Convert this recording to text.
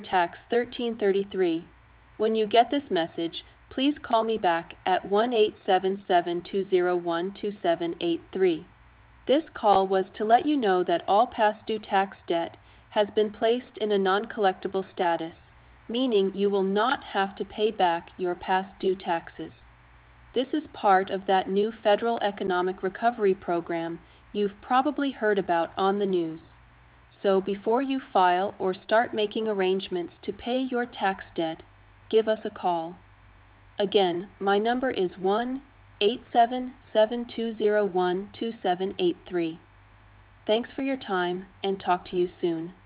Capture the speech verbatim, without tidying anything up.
tax thirteen thirty-three. When you get this message, please call me back at one eight seven seven, two zero one, two seven eight three. This call was to let you know that all past due tax debt has been placed in a non-collectible status, meaning you will not have to pay back your past due taxes. This is part of that new federal economic recovery program you've probably heard about on the news. So before you file or start making arrangements to pay your tax debt, give us a call. Again, my number is one eight seven seven, two zero one, two seven eight three. Thanks for your time, and talk to you soon.